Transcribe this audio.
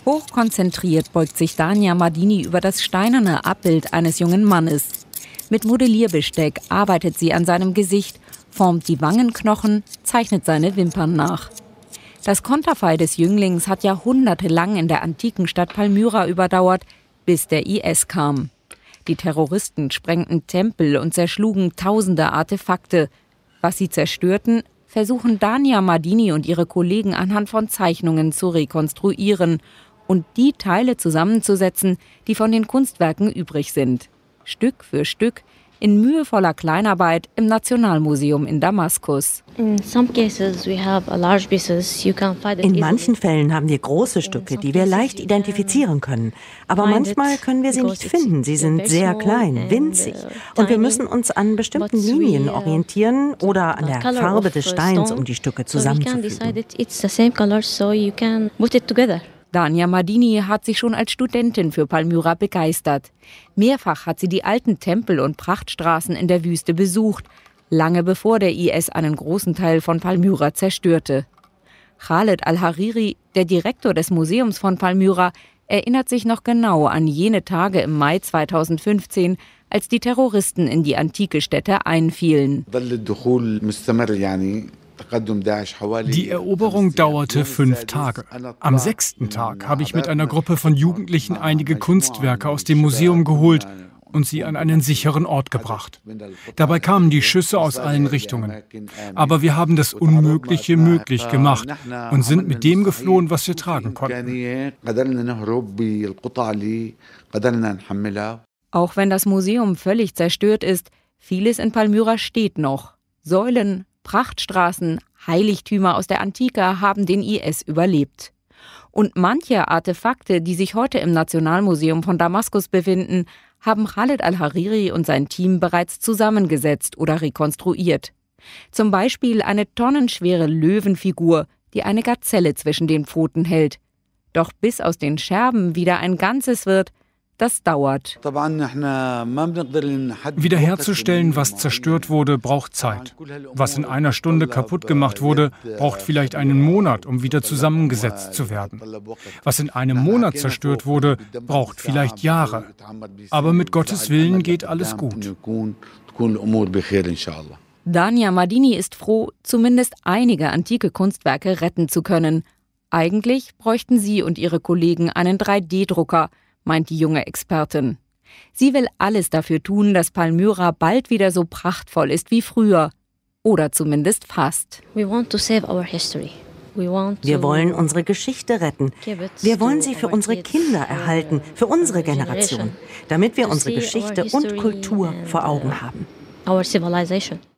Hochkonzentriert beugt sich Dania Madini über das steinerne Abbild eines jungen Mannes. Mit Modellierbesteck arbeitet sie an seinem Gesicht, formt die Wangenknochen, zeichnet seine Wimpern nach. Das Konterfei des Jünglings hat jahrhundertelang in der antiken Stadt Palmyra überdauert, bis der IS kam. Die Terroristen sprengten Tempel und zerschlugen tausende Artefakte. Was sie zerstörten, versuchen Dania Madini und ihre Kollegen anhand von Zeichnungen zu rekonstruieren und die Teile zusammenzusetzen, die von den Kunstwerken übrig sind. Stück für Stück, in mühevoller Kleinarbeit im Nationalmuseum in Damaskus. In manchen Fällen haben wir große Stücke, die wir leicht identifizieren können. Aber manchmal können wir sie nicht finden. Sie sind sehr klein, winzig. Und wir müssen uns an bestimmten Linien orientieren oder an der Farbe des Steins, um die Stücke zusammenzufügen. Dania Madini hat sich schon als Studentin für Palmyra begeistert. Mehrfach hat sie die alten Tempel und Prachtstraßen in der Wüste besucht, lange bevor der IS einen großen Teil von Palmyra zerstörte. Khaled Al-Hariri, der Direktor des Museums von Palmyra, erinnert sich noch genau an jene Tage im Mai 2015, als die Terroristen in die antike Stätte einfielen. Die Eroberung dauerte 5 Tage. Am 6. Tag habe ich mit einer Gruppe von Jugendlichen einige Kunstwerke aus dem Museum geholt und sie an einen sicheren Ort gebracht. Dabei kamen die Schüsse aus allen Richtungen. Aber wir haben das Unmögliche möglich gemacht und sind mit dem geflohen, was wir tragen konnten. Auch wenn das Museum völlig zerstört ist, vieles in Palmyra steht noch. Säulen, Prachtstraßen, Heiligtümer aus der Antike haben den IS überlebt. Und manche Artefakte, die sich heute im Nationalmuseum von Damaskus befinden, haben Khaled Al-Hariri und sein Team bereits zusammengesetzt oder rekonstruiert. Zum Beispiel eine tonnenschwere Löwenfigur, die eine Gazelle zwischen den Pfoten hält. Doch bis aus den Scherben wieder ein Ganzes wird, das dauert. Wiederherzustellen, was zerstört wurde, braucht Zeit. Was in einer Stunde kaputt gemacht wurde, braucht vielleicht einen Monat, um wieder zusammengesetzt zu werden. Was in einem Monat zerstört wurde, braucht vielleicht Jahre. Aber mit Gottes Willen geht alles gut. Dania Madini ist froh, zumindest einige antike Kunstwerke retten zu können. Eigentlich bräuchten sie und ihre Kollegen einen 3D-Drucker, meint die junge Expertin. Sie will alles dafür tun, dass Palmyra bald wieder so prachtvoll ist wie früher. Oder zumindest fast. Wir wollen unsere Geschichte retten. Wir wollen sie für unsere Kinder erhalten, für unsere Generation, damit wir unsere Geschichte und Kultur vor Augen haben.